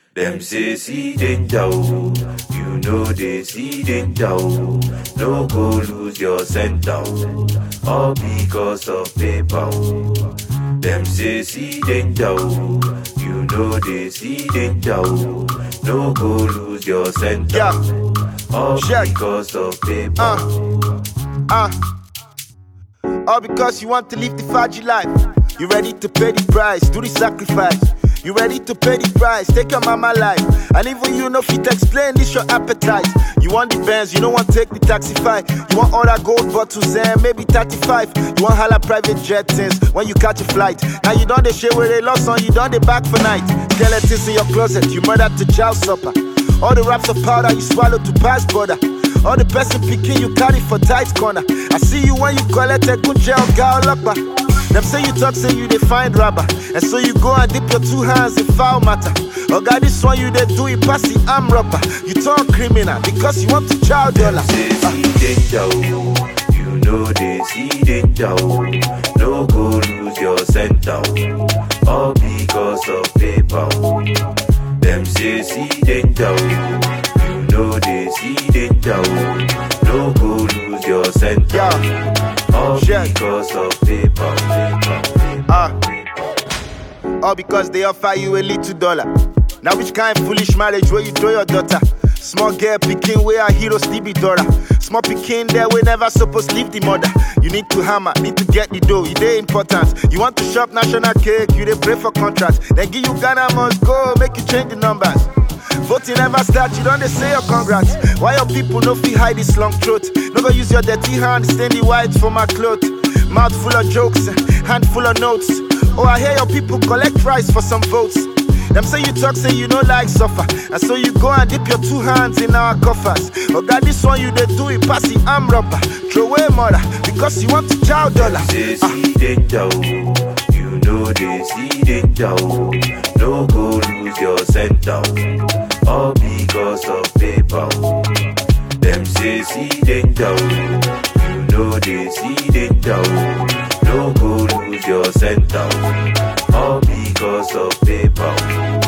Them say see danger, oh. You know they see danger, oh. No go lose your center, oh. All because of paper, oh. Them say see danger, oh. You know they see danger, oh. No go lose your center, all because of paper. All because you want to live the Faji life. You ready to pay the price, do the sacrifice. You ready to pay the price, take your mama life. And even you know fit explain this your appetite. You want the Benz, you don't want take the Taxify. You want all that gold bottles and maybe 35. You want holla private jet things when you catch a flight. Now you done the shit where they lost on, you done the back for night. Skeletons in your closet, you murdered to child supper. All the wraps of powder you swallow to pass border. All the person picking you carry for tight corner. I see you when you collect a good gel, girl locker. Them say you talk, say you they find rubber. And so you go and dip your two hands in foul matter. Oh God, this one you they do it pass the arm rubber. You turn criminal because you want to chow dollar. Them say see danger, oh. You know they see danger, oh. No go lose your center, oh. All because of paper, oh. Them say see danger, oh. You know they see danger, oh. No go lose your center, all because of paper. All because they offer you a little dollar. Now which kind of foolish marriage where you throw your daughter? Small girl picking where a hero still be daughter. Small picking there we never supposed to leave the mother. You need to hammer, need to get the dough, it ain't important. You want to shop national cake, you dey pray for contracts. Then give you Ghana must go, make you change the numbers. Voting never start, you don't they say your congrats. Why your people no feel hide this long throat? No go use your dirty hand, stain the white for my cloth. Mouth full of jokes, hand full of notes. Oh, I hear your people collect price for some votes. Them say you talk, say you no like suffer. And so you go and dip your two hands in our coffers. Oh God, this one you they do it, pass the arm rubber. Throw away mother, because you want to chow dollar. They see danger, oh. You know they see danger, oh. No go lose your center, oh. All because of paper, oh. Them say see danger, oh. You know they see danger, oh. No go lose your center, oh. All because of paper, oh.